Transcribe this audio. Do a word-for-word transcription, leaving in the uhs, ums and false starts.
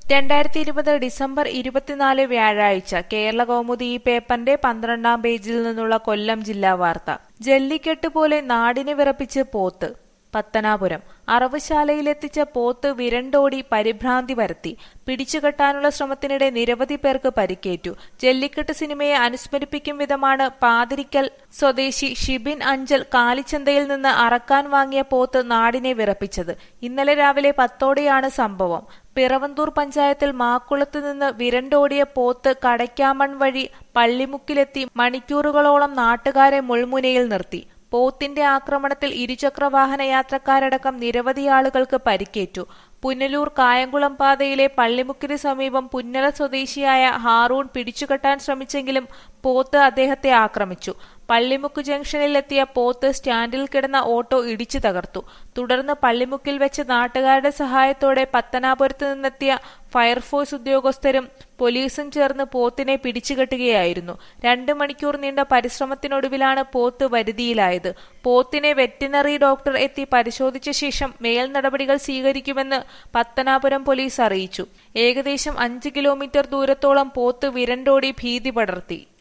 രണ്ടായിരത്തി ഇരുപത് ഡിസംബർ ഇരുപത്തിനാല് വ്യാഴാഴ്ച കേരളകൗമുദി ഈ പേപ്പറിന്റെ പന്ത്രണ്ടാം പേജിൽ നിന്നുള്ള കൊല്ലം ജില്ലാ വാർത്ത. ജല്ലിക്കെട്ട് പോലെ നാടിനെ വിറപ്പിച്ച് പോത്ത്. പത്തനാപുരം അറവുശാലയിലെത്തിച്ച പോത്ത് വിരണ്ടോടി പരിഭ്രാന്തി പരത്തി. പിടിച്ചുകെട്ടാനുള്ള ശ്രമത്തിനിടെ നിരവധി പേർക്ക് പരിക്കേറ്റു. ജല്ലിക്കെട്ട് സിനിമയെ അനുസ്മരിപ്പിക്കും വിധമാണ് പാതിരിക്കൽ സ്വദേശി ഷിബിൻ അഞ്ചൽ കാലിച്ചന്തയിൽ നിന്ന് അറക്കാൻ വാങ്ങിയ പോത്ത് നാടിനെ വിറപ്പിച്ചത്. ഇന്നലെ രാവിലെ പത്തോടെയാണ് സംഭവം. പിറവന്തൂർ പഞ്ചായത്തിൽ മാക്കുളത്ത് നിന്ന് വിരണ്ടോടിയ പോത്ത് കടയ്ക്കാമൺ വഴി പള്ളിമുക്കിലെത്തി മണിക്കൂറുകളോളം നാട്ടുകാരെ മുൾമുനയിൽ നിർത്തി. പോത്തിന്റെ ആക്രമണത്തിൽ ഇരുചക്രവാഹന യാത്രക്കാരടക്കം നിരവധി ആളുകൾക്ക് പരിക്കേറ്റു. പുനലൂർ കായംകുളം പാതയിലെ പള്ളിമുക്കിന് സമീപം പുന്നല സ്വദേശിയായ ഹാറൂൺ പിടിച്ചുകെട്ടാൻ ശ്രമിച്ചെങ്കിലും പോത്ത് അദ്ദേഹത്തെ ആക്രമിച്ചു. പള്ളിമുക്ക് ജംഗ്ഷനിലെത്തിയ പോത്ത് സ്റ്റാൻഡിൽ കിടന്ന ഓട്ടോ ഇടിച്ചു തകർത്തു. തുടർന്ന് പള്ളിമുക്കിൽ വെച്ച് നാട്ടുകാരുടെ സഹായത്തോടെ പത്തനാപുരത്ത് നിന്നെത്തിയ ഫയർഫോഴ്സ് ഉദ്യോഗസ്ഥരും പോലീസും ചേർന്ന് പോത്തിനെ പിടിച്ചുകെട്ടുകയായിരുന്നു. രണ്ട് മണിക്കൂർ നീണ്ട പരിശ്രമത്തിനൊടുവിലാണ് പോത്ത് വരുതിയിലായത്. പോത്തിനെ വെറ്റിനറി ഡോക്ടർ എത്തി പരിശോധിച്ച ശേഷം മേൽ നടപടികൾ സ്വീകരിക്കുമെന്ന് പത്തനാപുരം പോലീസ് അറിയിച്ചു. ഏകദേശം അഞ്ച് കിലോമീറ്റർ ദൂരത്തോളം പോത്ത് വിരണ്ടോടി ഭീതി പടർത്തി.